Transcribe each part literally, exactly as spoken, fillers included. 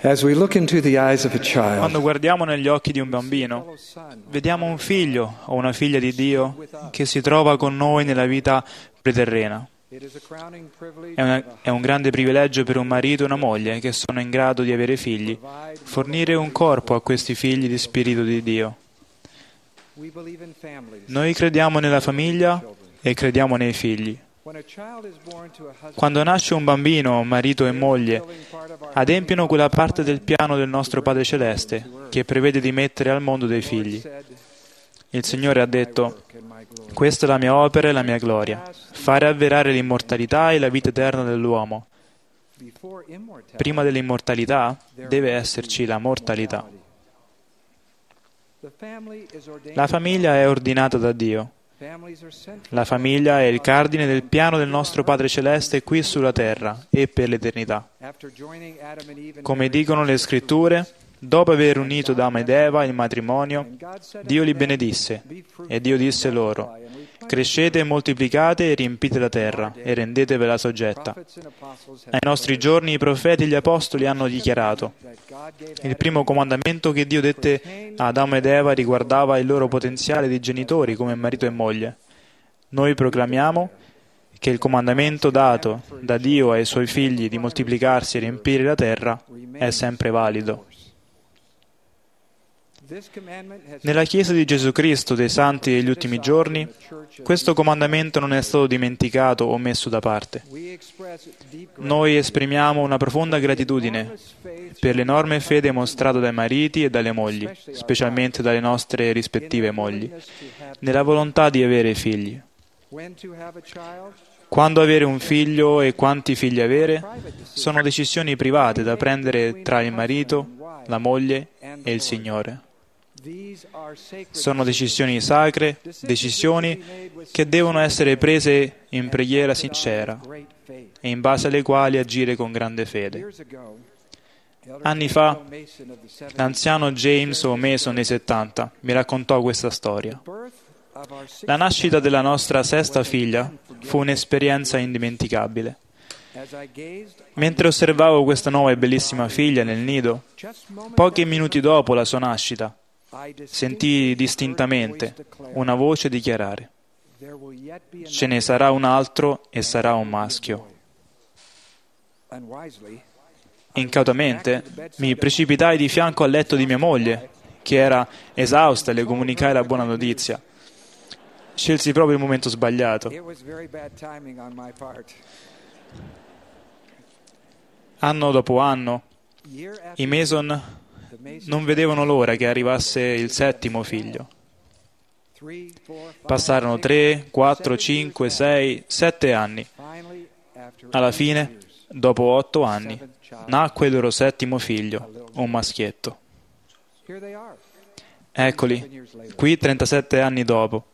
As we look into the eyes of a child, Quando guardiamo negli occhi di un bambino, vediamo un figlio o una figlia di Dio che si trova con noi nella vita preterrena. È, una, è un grande privilegio per un marito e una moglie che sono in grado di avere figli, fornire un corpo a questi figli di Spirito di Dio. Noi crediamo nella famiglia e crediamo nei figli. Quando nasce un bambino, marito e moglie adempiono quella parte del piano del nostro Padre Celeste che prevede di mettere al mondo dei figli. Il Signore ha detto: questa è la mia opera e la mia gloria, fare avverare l'immortalità e la vita eterna dell'uomo. Prima dell'immortalità deve esserci la mortalità. La famiglia è ordinata da Dio. La famiglia è il cardine del piano del nostro Padre Celeste qui sulla terra e per l'eternità. Come dicono le Scritture, dopo aver unito Adamo ed Eva il matrimonio, Dio li benedisse, e Dio disse loro: crescete e moltiplicate e riempite la terra, e rendetevela soggetta. Ai nostri giorni i profeti e gli apostoli hanno dichiarato: il primo comandamento che Dio dette a Adamo ed Eva riguardava il loro potenziale di genitori come marito e moglie. Noi proclamiamo che il comandamento dato da Dio ai suoi figli di moltiplicarsi e riempire la terra è sempre valido. Nella Chiesa di Gesù Cristo dei Santi degli ultimi giorni, questo comandamento non è stato dimenticato o messo da parte. Noi esprimiamo una profonda gratitudine per l'enorme fede mostrata dai mariti e dalle mogli, specialmente dalle nostre rispettive mogli, nella volontà di avere figli. Quando avere un figlio e quanti figli avere sono decisioni private da prendere tra il marito, la moglie e il Signore. Sono decisioni sacre, decisioni che devono essere prese in preghiera sincera e in base alle quali agire con grande fede. Anni fa, l'anziano James o Mason nei settanta mi raccontò questa storia. La nascita della nostra sesta figlia fu un'esperienza indimenticabile. Mentre osservavo questa nuova e bellissima figlia nel nido, pochi minuti dopo la sua nascita, sentii distintamente una voce dichiarare: ce ne sarà un altro e sarà un maschio. Incautamente mi precipitai di fianco al letto di mia moglie, che era esausta, e le comunicai la buona notizia. Scelsi proprio il momento sbagliato. Anno dopo anno, i Mason non vedevano l'ora che arrivasse il settimo figlio. Passarono tre, quattro, cinque, sei, sette anni. Alla fine, dopo otto anni, nacque il loro settimo figlio, un maschietto. Eccoli, qui trentasette anni dopo.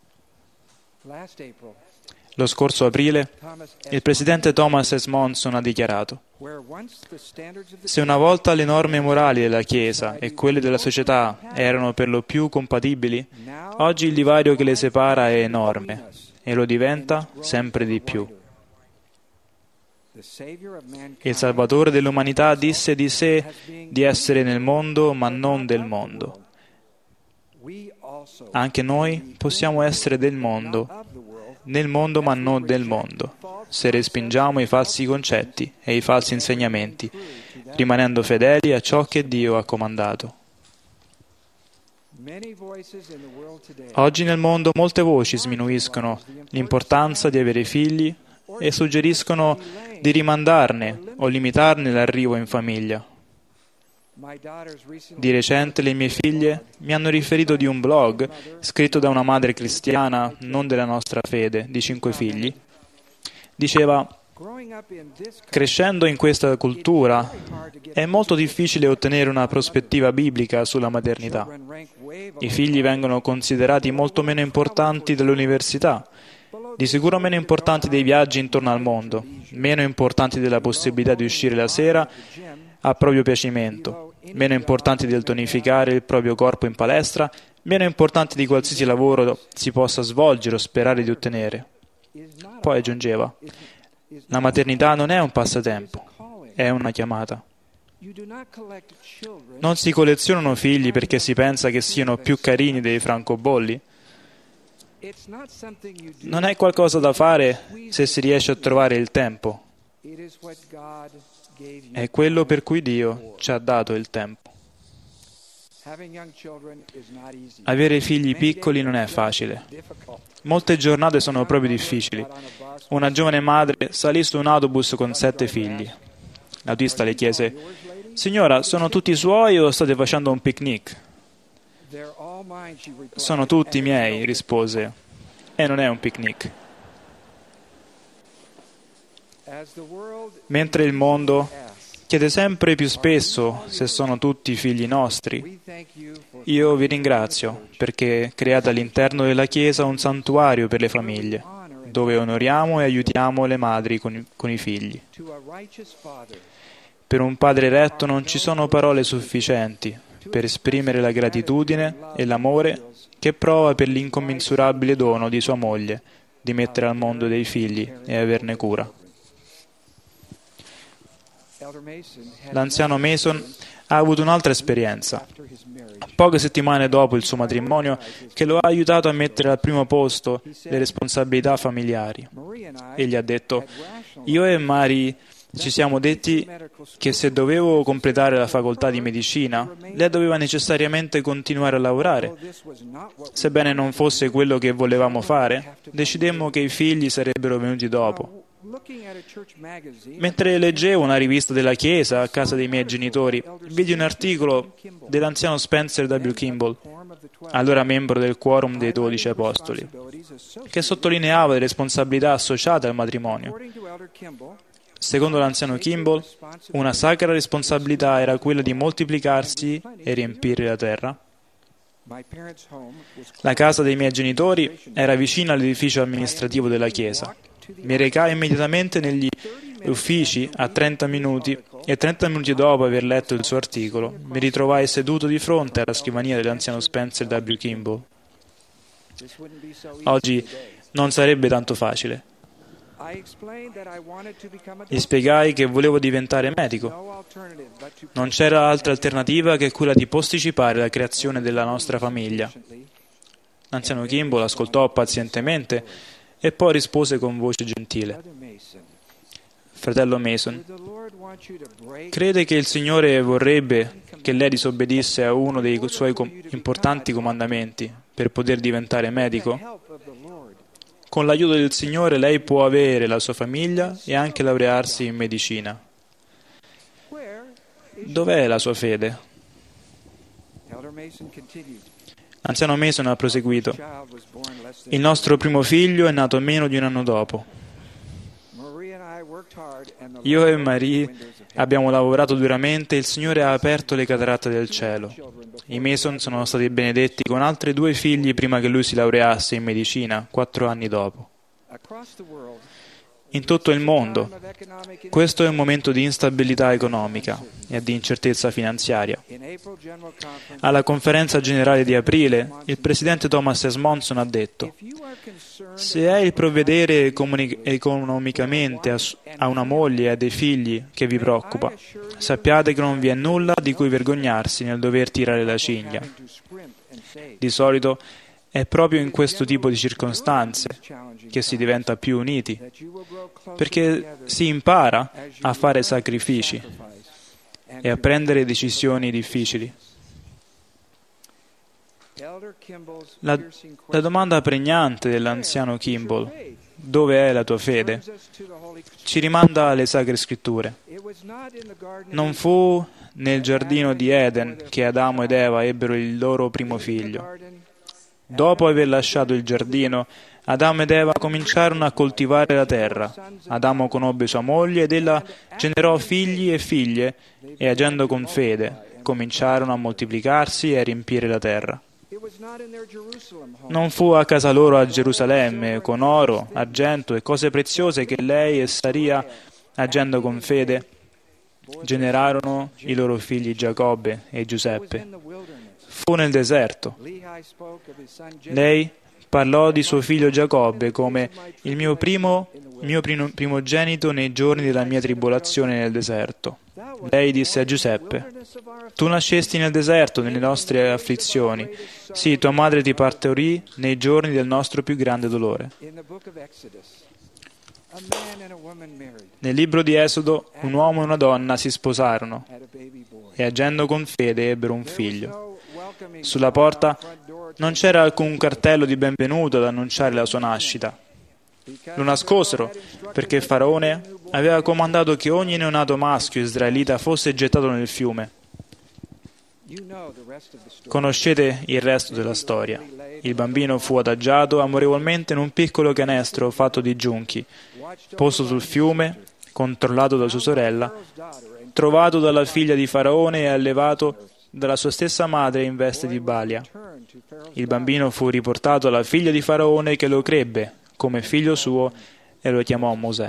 Lo scorso aprile, il presidente Thomas S. Monson ha dichiarato: se una volta le norme morali della Chiesa e quelle della società erano per lo più compatibili, oggi il divario che le separa è enorme e lo diventa sempre di più. Il Salvatore dell'umanità disse di sé di essere nel mondo ma non del mondo. Anche noi possiamo essere del mondo, nel mondo ma non del mondo, se respingiamo i falsi concetti e i falsi insegnamenti, rimanendo fedeli a ciò che Dio ha comandato. Oggi nel mondo molte voci sminuiscono l'importanza di avere figli e suggeriscono di rimandarne o limitarne l'arrivo in famiglia. Di recente le mie figlie mi hanno riferito di un blog scritto da una madre cristiana, non della nostra fede, di cinque figli. Diceva: crescendo in questa cultura è molto difficile ottenere una prospettiva biblica sulla maternità. I figli vengono considerati molto meno importanti dell'università, di sicuro meno importanti dei viaggi intorno al mondo, meno importanti della possibilità di uscire la sera a proprio piacimento, meno importanti del tonificare il proprio corpo in palestra, meno importanti di qualsiasi lavoro si possa svolgere o sperare di ottenere. Poi aggiungeva: la maternità non è un passatempo, è una chiamata. Non si collezionano figli perché si pensa che siano più carini dei francobolli. Non è qualcosa da fare se si riesce a trovare il tempo. È quello per cui Dio ci ha dato il tempo. Avere figli piccoli non è facile. Molte giornate sono proprio difficili. Una giovane madre salì su un autobus con sette figli. L'autista le chiese: «Signora, sono tutti suoi o state facendo un picnic?» «Sono tutti miei», rispose. «E non è un picnic». Mentre il mondo chiede sempre più spesso se sono tutti figli nostri, io vi ringrazio perché create all'interno della Chiesa un santuario per le famiglie, dove onoriamo e aiutiamo le madri con i, con i figli. Per un padre retto non ci sono parole sufficienti per esprimere la gratitudine e l'amore che prova per l'incommensurabile dono di sua moglie di mettere al mondo dei figli e averne cura. L'anziano Mason ha avuto un'altra esperienza, poche settimane dopo il suo matrimonio, che lo ha aiutato a mettere al primo posto le responsabilità familiari. Egli ha detto: «Io e Mary ci siamo detti che se dovevo completare la facoltà di medicina, lei doveva necessariamente continuare a lavorare. Sebbene non fosse quello che volevamo fare, decidemmo che i figli sarebbero venuti dopo. Mentre leggevo una rivista della Chiesa a casa dei miei genitori, vidi un articolo dell'anziano Spencer W. Kimball, allora membro del Quorum dei Dodici Apostoli, che sottolineava le responsabilità associate al matrimonio. Secondo l'anziano Kimball, una sacra responsabilità era quella di moltiplicarsi e riempire la terra. La casa dei miei genitori era vicina all'edificio amministrativo della Chiesa. Mi recai immediatamente negli uffici a trenta minuti e trenta minuti dopo aver letto il suo articolo mi ritrovai seduto di fronte alla scrivania dell'anziano Spencer W. Kimball. Oggi non sarebbe tanto facile. Gli spiegai che volevo diventare medico. Non c'era altra alternativa che quella di posticipare la creazione della nostra famiglia. L'anziano Kimball ascoltò pazientemente e poi rispose con voce gentile: «Fratello Mason, crede che il Signore vorrebbe che lei disobbedisse a uno dei suoi com- importanti comandamenti per poter diventare medico? Con l'aiuto del Signore lei può avere la sua famiglia e anche laurearsi in medicina. Dov'è la sua fede?» L'anziano Mason ha proseguito: «Il nostro primo figlio è nato meno di un anno dopo. Io e Marie abbiamo lavorato duramente e il Signore ha aperto le cataratte del cielo. I Mason sono stati benedetti con altri due figli prima che lui si laureasse in medicina, quattro anni dopo. In tutto il mondo, questo è un momento di instabilità economica e di incertezza finanziaria. Alla conferenza generale di aprile, il presidente Thomas S. Monson ha detto: «Se è il provvedere comuni- economicamente a, a una moglie e a dei figli che vi preoccupa, sappiate che non vi è nulla di cui vergognarsi nel dover tirare la cinghia. Di solito è proprio in questo tipo di circostanze che si diventa più uniti, perché si impara a fare sacrifici e a prendere decisioni difficili». La, la domanda pregnante dell'anziano Kimball, «Dove è la tua fede?», ci rimanda alle Sacre Scritture. Non fu nel giardino di Eden che Adamo ed Eva ebbero il loro primo figlio. Dopo aver lasciato il giardino, Adamo ed Eva cominciarono a coltivare la terra. Adamo conobbe sua moglie ed ella generò figli e figlie e, agendo con fede, cominciarono a moltiplicarsi e a riempire la terra. Non fu a casa loro a Gerusalemme, con oro, argento e cose preziose, che lei e Saria, agendo con fede, generarono i loro figli Giacobbe e Giuseppe. Fu nel deserto. Lei Parlò di suo figlio Giacobbe come il mio primo, mio primo, primogenito nei giorni della mia tribolazione nel deserto. Lei disse a Giuseppe: tu nascesti nel deserto, nelle nostre afflizioni. Sì, tua madre ti partorì nei giorni del nostro più grande dolore. Nel libro di Esodo, un uomo e una donna si sposarono e agendo con fede ebbero un figlio. Sulla porta non c'era alcun cartello di benvenuto ad annunciare la sua nascita. Lo nascosero perché Faraone aveva comandato che ogni neonato maschio israelita fosse gettato nel fiume. Conoscete il resto della storia. Il bambino fu adagiato amorevolmente in un piccolo canestro fatto di giunchi, posto sul fiume, controllato da sua sorella, trovato dalla figlia di Faraone e allevato dalla sua stessa madre in veste di balia. Il bambino fu riportato alla figlia di Faraone che lo crebbe come figlio suo e lo chiamò Mosè.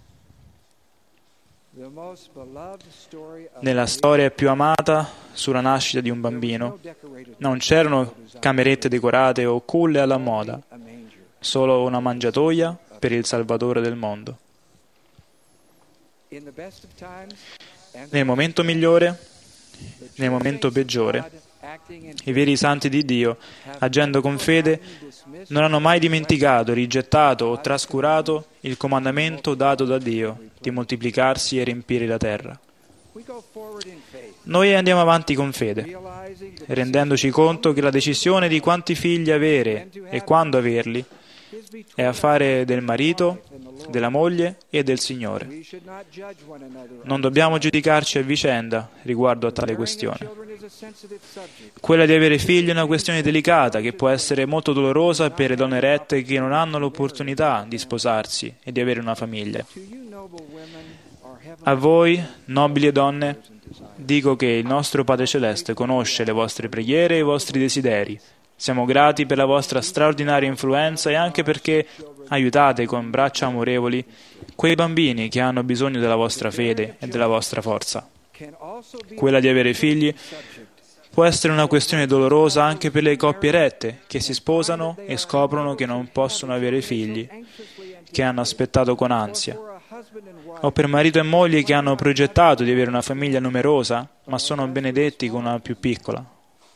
Nella storia più amata sulla nascita di un bambino non c'erano camerette decorate o culle alla moda, solo una mangiatoia per il Salvatore del mondo. Nel momento migliore, nel momento peggiore, i veri santi di Dio, agendo con fede, non hanno mai dimenticato, rigettato o trascurato il comandamento dato da Dio di moltiplicarsi e riempire la terra. Noi andiamo avanti con fede, rendendoci conto che la decisione di quanti figli avere e quando averli è affare del marito, della moglie e del Signore. Non dobbiamo giudicarci a vicenda riguardo a tale questione. Quella di avere figli è una questione delicata che può essere molto dolorosa per le donne rette che non hanno l'opportunità di sposarsi e di avere una famiglia. A voi, nobili donne, dico che il nostro Padre Celeste conosce le vostre preghiere e i vostri desideri. Siamo grati per la vostra straordinaria influenza e anche perché aiutate con braccia amorevoli quei bambini che hanno bisogno della vostra fede e della vostra forza. Quella di avere figli può essere una questione dolorosa anche per le coppie rette che si sposano e scoprono che non possono avere figli, che hanno aspettato con ansia, o per marito e moglie che hanno progettato di avere una famiglia numerosa ma sono benedetti con una più piccola.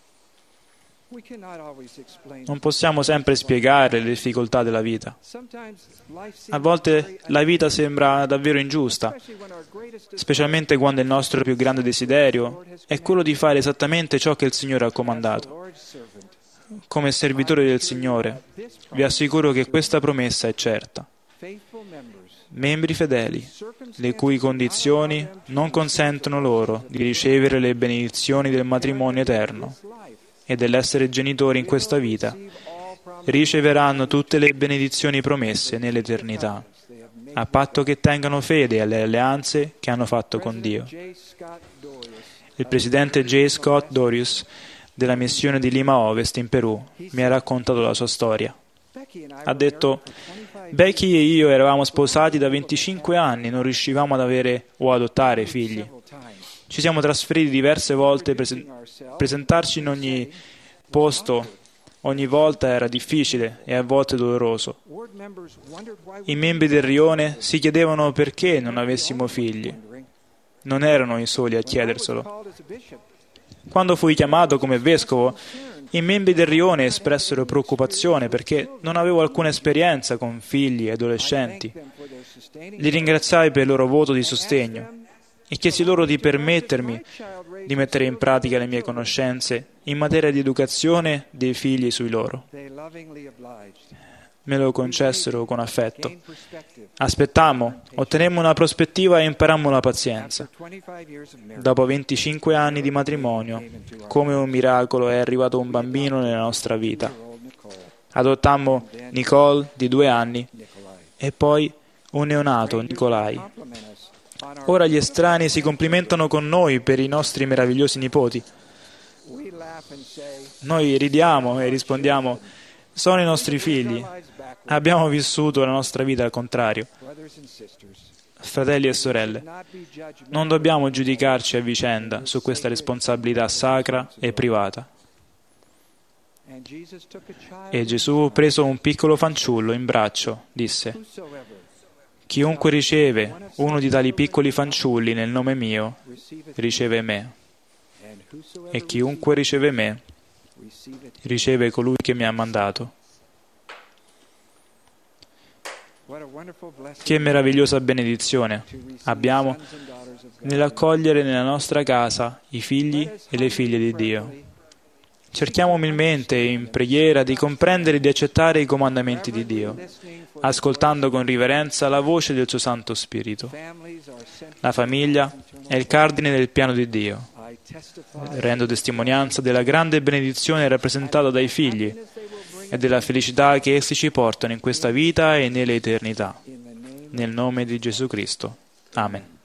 Non possiamo sempre spiegare le difficoltà della vita. A volte la vita sembra davvero ingiusta, specialmente quando il nostro più grande desiderio è quello di fare esattamente ciò che il Signore ha comandato. Come servitore del Signore, vi assicuro che questa promessa è certa. Membri fedeli, le cui condizioni non consentono loro di ricevere le benedizioni del matrimonio eterno e dell'essere genitori in questa vita, riceveranno tutte le benedizioni promesse nell'eternità, a patto che tengano fede alle alleanze che hanno fatto con Dio. Il presidente J. Scott Dorius della missione di Lima Ovest in Perù mi ha raccontato la sua storia. Ha detto: Becky e io eravamo sposati da venticinque anni e non riuscivamo ad avere o adottare figli. Ci siamo trasferiti diverse volte, presen- presentarci in ogni posto, ogni volta era difficile e a volte doloroso. I membri del rione si chiedevano perché non avessimo figli. Non erano i soli a chiederselo. Quando fui chiamato come vescovo, i membri del rione espressero preoccupazione perché non avevo alcuna esperienza con figli e adolescenti. Li ringraziai per il loro voto di sostegno e chiesi loro di permettermi di mettere in pratica le mie conoscenze in materia di educazione dei figli sui loro. Me lo concessero con affetto. Aspettammo, ottenemmo una prospettiva e imparammo la pazienza. Dopo venticinque anni di matrimonio, come un miracolo, è arrivato un bambino nella nostra vita. Adottammo Nicole, di due anni, e poi un neonato, Nicolai. Ora gli estranei si complimentano con noi per i nostri meravigliosi nipoti. Noi ridiamo e rispondiamo: sono i nostri figli. Abbiamo vissuto la nostra vita al contrario. Fratelli e sorelle, non dobbiamo giudicarci a vicenda su questa responsabilità sacra e privata. E Gesù, preso un piccolo fanciullo in braccio, disse: chiunque riceve uno di tali piccoli fanciulli nel nome mio, riceve me. E chiunque riceve me, riceve colui che mi ha mandato. Che meravigliosa benedizione abbiamo nell'accogliere nella nostra casa i figli e le figlie di Dio. Cerchiamo umilmente in preghiera di comprendere e di accettare i comandamenti di Dio, ascoltando con riverenza la voce del suo Santo Spirito. La famiglia è il cardine del piano di Dio. Rendo testimonianza della grande benedizione rappresentata dai figli e della felicità che essi ci portano in questa vita e nell'eternità. Nel nome di Gesù Cristo. Amen.